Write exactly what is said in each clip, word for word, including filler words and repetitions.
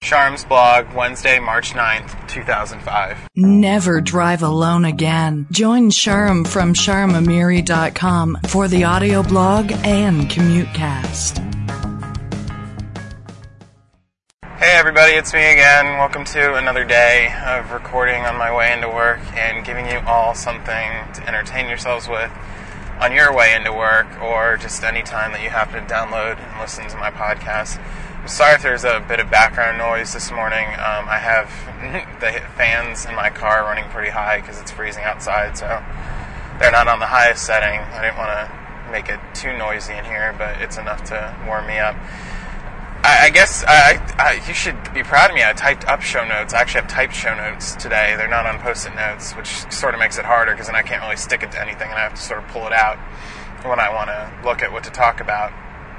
Charms blog, Wednesday, March ninth, two thousand five. Never drive alone again. Join Sharm from Sharm Amiri dot com for the audio blog and CommuteCast. Hey everybody, it's me again. Welcome to another day of recording on my way into work and giving you all something to entertain yourselves with on your way into work, or just any time that you happen to download and listen to my podcast. I'm sorry if there's a bit of background noise this morning. Um, I have the fans in my car running pretty high because it's freezing outside, so they're not on the highest setting. I didn't want to make it too noisy in here, but it's enough to warm me up. I, I guess I, I, you should be proud of me. I typed up show notes. I actually have typed show notes today. They're not on Post-it notes, which sort of makes it harder because then I can't really stick it to anything and I have to sort of pull it out when I want to look at what to talk about.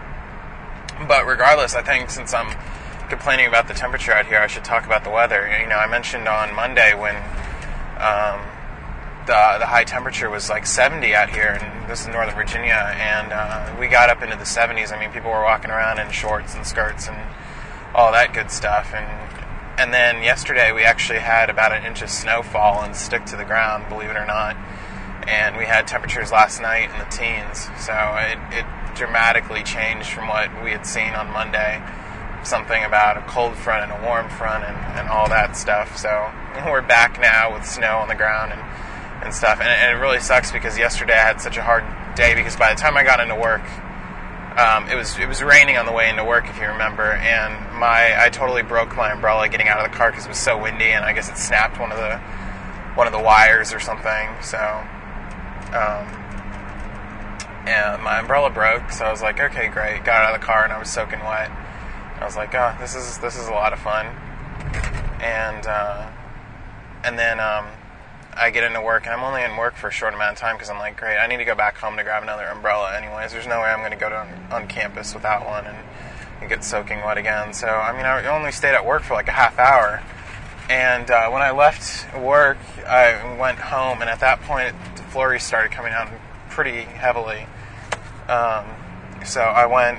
But regardless, I think since I'm complaining about the temperature out here, I should talk about the weather. You know, I mentioned on Monday when um, the the high temperature was like seventy out here, and this is Northern Virginia, and uh, we got up into the seventies. I mean, people were walking around in shorts and skirts and all that good stuff. And and then yesterday we actually had about an inch of snow fall and stick to the ground, believe it or not. And we had temperatures last night in the teens, so it, it dramatically changed from what we had seen on Monday. Something about a cold front and a warm front and, and all that stuff. So we're back now with snow on the ground and, and stuff. And it, and it really sucks because yesterday I had such a hard day because by the time I got into work, um, it was it was raining on the way into work, if you remember. And my I totally broke my umbrella getting out of the car because it was so windy, and I guess it snapped one of the one of the wires or something. So. Um, and my umbrella broke, so I was like, okay, great. Got out of the car and I was soaking wet. I was like, oh, this is this is a lot of fun. And uh, and then um, I get into work, and I'm only in work for a short amount of time because I'm like, great, I need to go back home to grab another umbrella anyways. There's no way I'm going to go to on, on campus without one and, and get soaking wet again. So, I mean, I only stayed at work for like a half hour. And uh, when I left work, I went home, and at that point, the flurries started coming out pretty heavily. Um, so I went,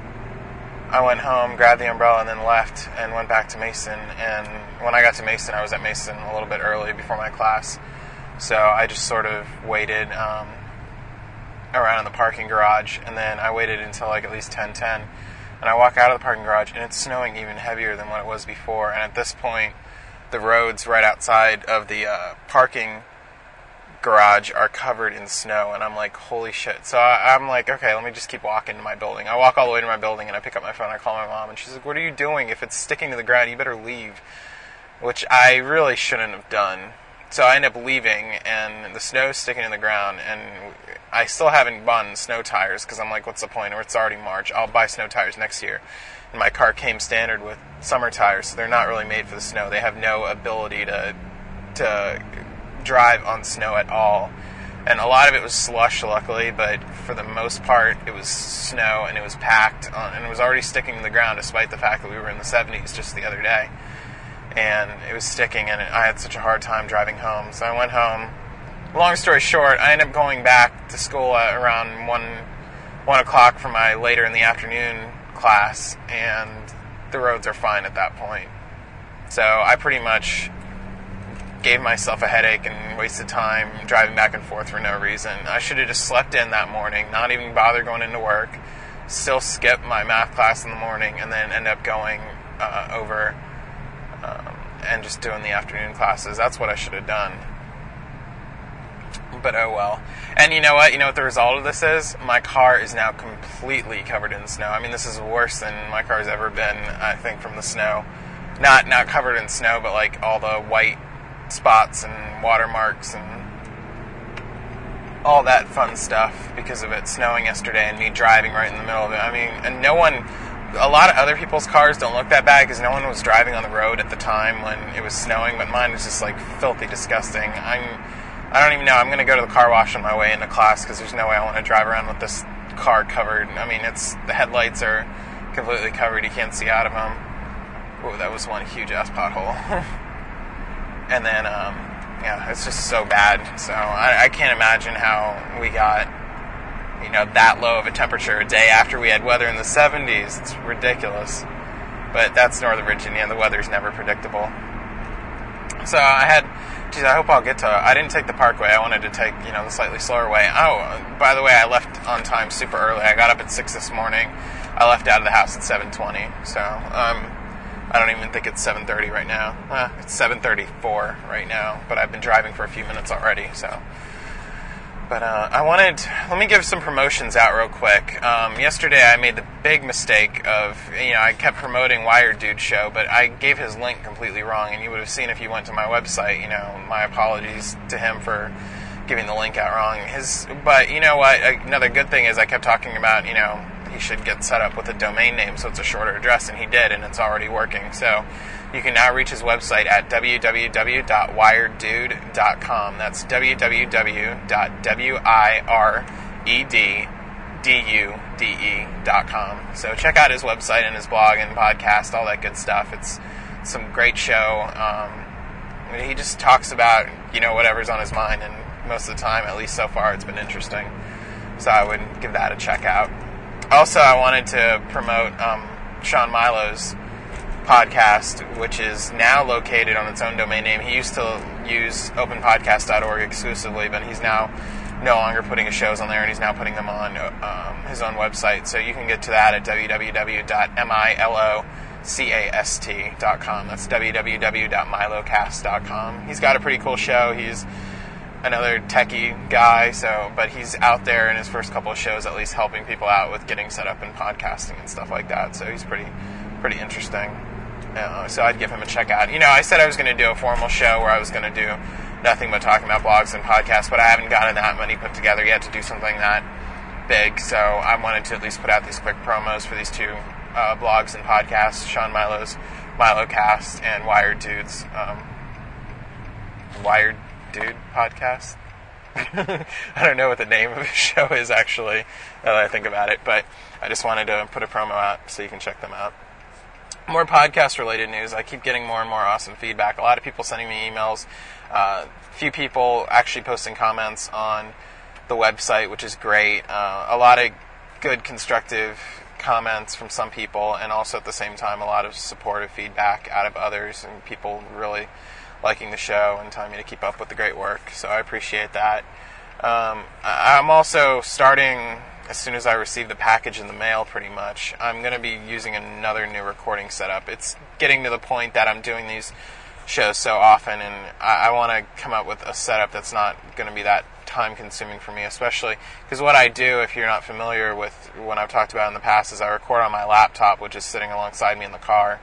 I went home, grabbed the umbrella, and then left and went back to Mason. And when I got to Mason, I was at Mason a little bit early before my class. So I just sort of waited um, around in the parking garage, and then I waited until like at least ten ten. And I walk out of the parking garage, and it's snowing even heavier than what it was before. And at this point, the roads right outside of the uh, parking garage are covered in snow, and I'm like, holy shit. So I, I'm like, okay, let me just keep walking to my building. I walk all the way to my building, and I pick up my phone, I call my mom, and she's like, what are you doing? If it's sticking to the ground, you better leave, which I really shouldn't have done. So I end up leaving, and the snow's sticking to the ground, and I still haven't bought snow tires, because I'm like, what's the point? Or it's already March. I'll buy snow tires next year. And my car came standard with summer tires, so they're not really made for the snow. They have no ability to to drive on snow at all. And a lot of it was slush, luckily, but for the most part, it was snow, and it was packed, on, and it was already sticking to the ground, despite the fact that we were in the seventies just the other day. And it was sticking, and I had such a hard time driving home. So I went home. Long story short, I ended up going back to school at around one, one o'clock for my later in the afternoon class, and the roads are fine at that point. So I pretty much gave myself a headache and wasted time driving back and forth for no reason. I should have just slept in that morning, not even bother going into work, still skip my math class in the morning, and then end up going uh, over um, and just doing the afternoon classes. That's what I should have done. But oh well. And you know what? You know what the result of this is? My car is now completely covered in snow. I mean, this is worse than my car's ever been, I think, from the snow. Not not covered in snow, but like all the white spots and watermarks and all that fun stuff because of it snowing yesterday and me driving right in the middle of it. I mean, and no one, a lot of other people's cars don't look that bad because no one was driving on the road at the time when it was snowing, but mine was just like filthy disgusting. I'm, I don't even know. I'm going to go to the car wash on my way into class because there's no way I want to drive around with this car covered. I mean, it's the headlights are completely covered. You can't see out of them. Oh, that was one huge ass pothole. And then, um, yeah, it's just so bad. So I, I can't imagine how we got, you know, that low of a temperature a day after we had weather in the seventies. It's ridiculous. but that's Northern Virginia, and the weather's never predictable. So I had, geez, I hope I'll get to, I didn't take the Parkway. I wanted to take, you know, the slightly slower way. Oh, by the way, I left on time super early. I got up at six this morning. I left out of the house at seven twenty. So, um, I don't even think it's seven thirty right now. Uh, it's seven thirty-four right now, but I've been driving for a few minutes already, so. But uh, I wanted, let me give some promotions out real quick. Um, yesterday I made the big mistake of, you know, I kept promoting Wired Dude Show, but I gave his link completely wrong, and you would have seen if you went to my website, you know, my apologies to him for giving the link out wrong. His, but you know what, another good thing is I kept talking about, you know, he should get set up with a domain name so it's a shorter address, and he did, and it's already working. So you can now reach his website at w w w dot wired dude dot com. That's w w w dot wired dude dot com. So check out his website and his blog and podcast, all that good stuff. It's some great show. Um, he just talks about, you know, whatever's on his mind, and most of the time, at least so far, it's been interesting. So I would give that a check out. Also, I wanted to promote um, Sean Milo's podcast, which is now located on its own domain name. He used to use open podcast dot org exclusively, but he's now no longer putting his shows on there, and he's now putting them on um, his own website. So you can get to that at w w w dot milocast dot com. That's w w w dot milocast dot com. He's got a pretty cool show. He's another techie guy, so but he's out there in his first couple of shows at least helping people out with getting set up in podcasting and stuff like that. So he's pretty pretty interesting. Uh, so I'd give him a check out. You know, I said I was going to do a formal show where I was going to do nothing but talking about blogs and podcasts, but I haven't gotten that many put together yet to do something that big. So I wanted to at least put out these quick promos for these two uh, blogs and podcasts, Sean Milo's MiloCast and Wired Dude's um, Wired Dude podcast. I don't know what the name of the show is actually, now that I think about it, but I just wanted to put a promo out so you can check them out. More podcast related news. I keep getting more and more awesome feedback. A lot of people sending me emails. A uh, few people actually posting comments on the website, which is great. Uh, a lot of good constructive comments from some people, and also at the same time a lot of supportive feedback out of others, and people really liking the show and telling me to keep up with the great work, so I appreciate that. Um, I'm also starting, as soon as I receive the package in the mail pretty much, I'm going to be using another new recording setup. It's getting to the point that I'm doing these shows so often, and I, I want to come up with a setup that's not going to be that time consuming for me, especially because what I do, if you're not familiar with what I've talked about in the past, is I record on my laptop, which is sitting alongside me in the car.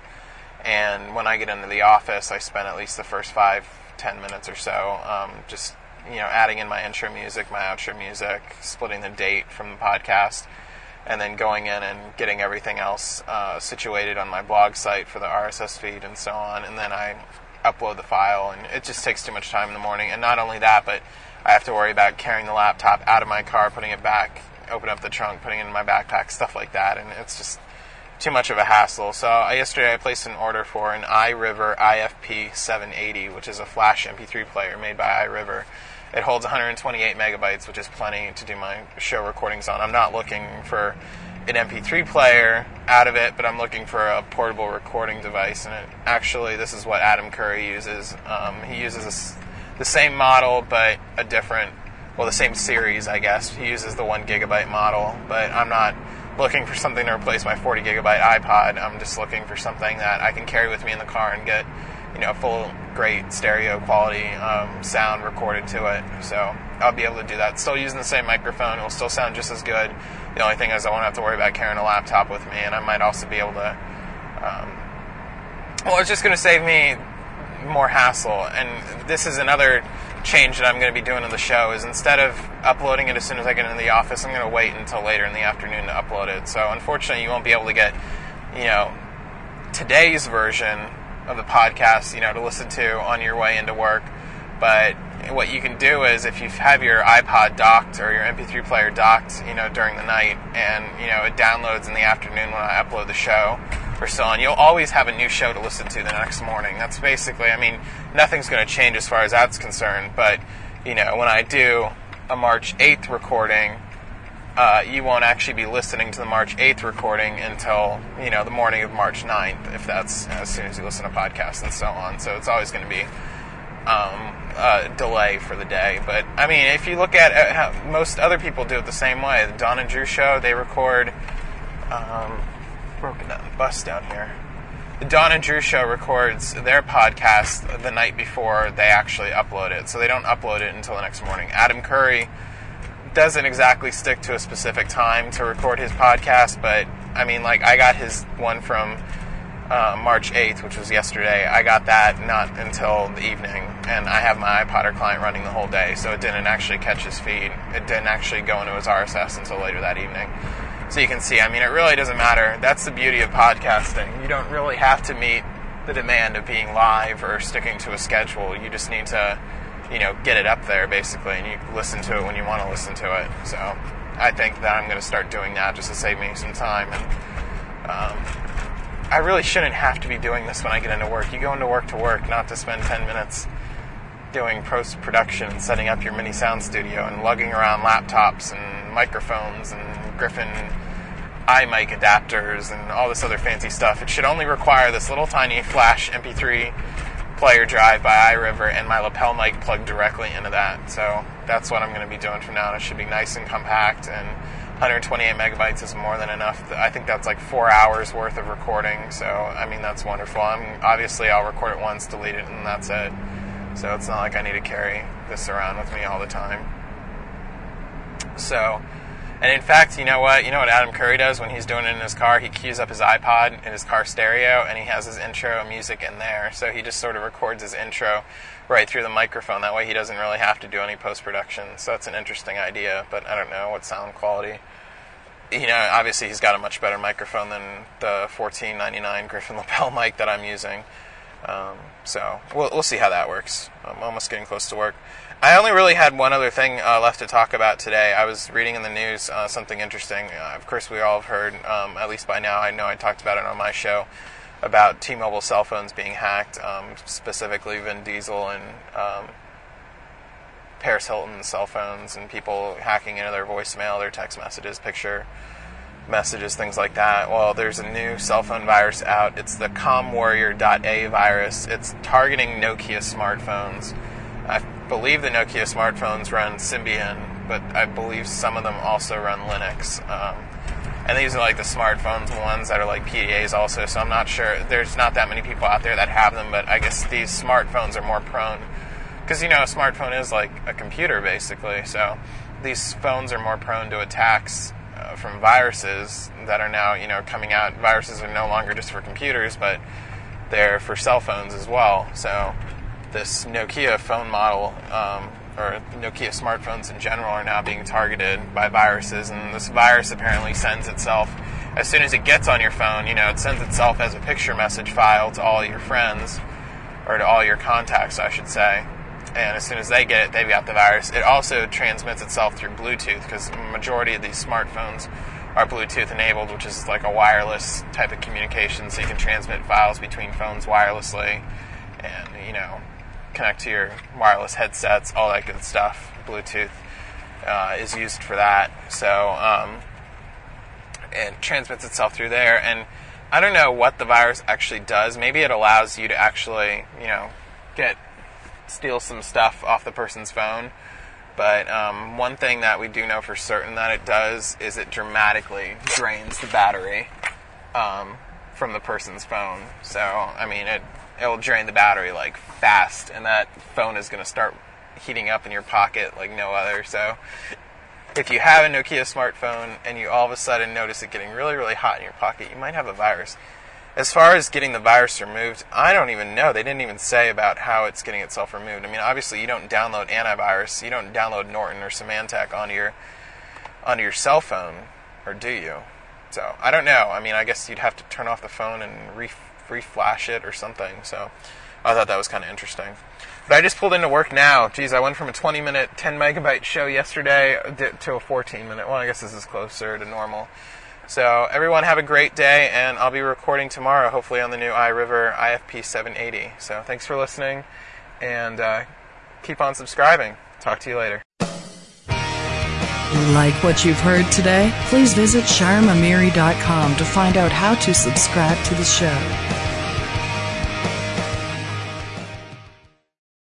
And when I get into the office, I spend at least the first five, ten minutes or so um, just, you know, adding in my intro music, my outro music, splitting the date from the podcast, and then going in and getting everything else uh, situated on my blog site for the R S S feed and so on. And then I upload the file, and it just takes too much time in the morning. And not only that, but I have to worry about carrying the laptop out of my car, putting it back, open up the trunk, putting it in my backpack, stuff like that. And it's just too much of a hassle. So uh, yesterday I placed an order for an iRiver I F P seven eighty, which is a flash M P three player made by iRiver. It holds one hundred twenty-eight megabytes, which is plenty to do my show recordings on. I'm not looking for an M P three player out of it, but I'm looking for a portable recording device. And it, actually, this is what Adam Curry uses. Um, he uses a, the same model, but a different, well, the same series, I guess. He uses the one gigabyte model, but I'm not looking for something to replace my forty gigabyte iPod. I'm just looking for something that I can carry with me in the car and get, you know, full, great stereo quality um, sound recorded to it. So I'll be able to do that. Still using the same microphone. It will still sound just as good. The only thing is I won't have to worry about carrying a laptop with me, and I might also be able to, um, well, it's just going to save me more hassle. And this is another change that I'm going to be doing in the show, is instead of uploading it as soon as I get into the office, I'm going to wait until later in the afternoon to upload it. So unfortunately, you won't be able to get, you know, today's version of the podcast, you know, to listen to on your way into work. But what you can do is, if you have your iPod docked or your M P three player docked, you know, during the night, and, you know, it downloads in the afternoon when I upload the show or so on, you'll always have a new show to listen to the next morning. That's basically, I mean, nothing's going to change as far as that's concerned, but, you know, when I do a March eighth recording, uh, you won't actually be listening to the March eighth recording until, you know, the morning of March ninth, if that's as soon as you listen to podcasts and so on. So it's always going to be um, a delay for the day. But, I mean, if you look at uh, how most other people do it the same way. The Dawn and Drew Show, they record... Um, broken down bus down here. The Dawn and Drew Show records their podcast the night before they actually upload it, so they don't upload it until the next morning. Adam Curry doesn't exactly stick to a specific time to record his podcast, but, I mean, like, I got his one from uh, March eighth, which was yesterday. I got that not until the evening, and I have my iPodder client running the whole day, so it didn't actually catch his feed. It didn't actually go into his R S S until later that evening. So you can see, I mean, it really doesn't matter. That's the beauty of podcasting. You don't really have to meet the demand of being live or sticking to a schedule. You just need to, you know, get it up there, basically, and you listen to it when you want to listen to it. So I think that I'm going to start doing that just to save me some time. And um, I really shouldn't have to be doing this when I get into work. You go into work to work, not to spend ten minutes doing post-production and setting up your mini sound studio and lugging around laptops and microphones and Griffin iMic adapters and all this other fancy stuff. It should only require this little tiny flash M P three player drive by iRiver and my lapel mic plugged directly into that. So that's what I'm going to be doing from now on. It should be nice and compact, and one hundred twenty-eight megabytes is more than enough. I think that's like four hours worth of recording. So, I mean, that's wonderful. I'm, obviously, I'll record it once, delete it, and that's it. So it's not like I need to carry this around with me all the time. So... And in fact, you know what? You know what Adam Curry does when he's doing it in his car? He cues up his iPod in his car stereo, and he has his intro music in there. So he just sort of records his intro right through the microphone. That way he doesn't really have to do any post-production. So that's an interesting idea, but I don't know what sound quality. You know, obviously he's got a much better microphone than the fourteen ninety-nine Griffin lapel mic that I'm using. Um, so we'll, we'll see how that works. I'm almost getting close to work. I only really had one other thing uh, left to talk about today. I was reading in the news uh, something interesting. Uh, of course, we all have heard, um, at least by now, I know I talked about it on my show, about T-Mobile cell phones being hacked, um, specifically Vin Diesel and um, Paris Hilton's cell phones, and people hacking into their voicemail, their text messages, picture messages, things like that. Well, there's a new cell phone virus out. It's the ComWarrior dot A virus. It's targeting Nokia smartphones. I believe the Nokia smartphones run Symbian, but I believe some of them also run Linux. Um, and these are like the smartphones ones that are like P D As also, so I'm not sure. There's not that many people out there that have them, but I guess these smartphones are more prone. Because, you know, a smartphone is like a computer, basically. So these phones are more prone to attacks uh, from viruses that are now, you know, coming out. Viruses are no longer just for computers, but they're for cell phones as well. So this Nokia phone model, um, or Nokia smartphones in general, are now being targeted by viruses, and this virus apparently sends itself, as soon as it gets on your phone, you know, it sends itself as a picture message file to all your friends, or to all your contacts, I should say, and as soon as they get it, they've got the virus. It also transmits itself through Bluetooth, because the majority of these smartphones are Bluetooth enabled, which is like a wireless type of communication, so you can transmit files between phones wirelessly, and, you know, connect to your wireless headsets, all that good stuff. Bluetooth uh, is used for that. So um, it transmits itself through there. And I don't know what the virus actually does. Maybe it allows you to actually, you know, get steal some stuff off the person's phone. But um, one thing that we do know for certain that it does is it dramatically drains the battery um, from the person's phone. So, I mean, it it'll drain the battery like fast, and that phone is going to start heating up in your pocket like no other. So if you have a Nokia smartphone and you all of a sudden notice it getting really, really hot in your pocket, you might have a virus. As far as getting the virus removed, I don't even know. They didn't even say about how it's getting itself removed. I mean, obviously you don't download antivirus, you don't download Norton or Symantec onto your onto your cell phone, or do you? So I don't know. I mean, I guess you'd have to turn off the phone and re reflash it or something. So I thought that was kind of interesting. But I just pulled into work now. Geez, I went from a twenty minute, ten megabyte show yesterday to a fourteen minute. Well, I guess this is closer to normal. So everyone have a great day, and I'll be recording tomorrow, hopefully on the new iRiver I F P seven eighty. So thanks for listening, and uh, keep on subscribing. Talk to you later. Like what you've heard today? Please visit Sharm Amiri dot com to find out how to subscribe to the show.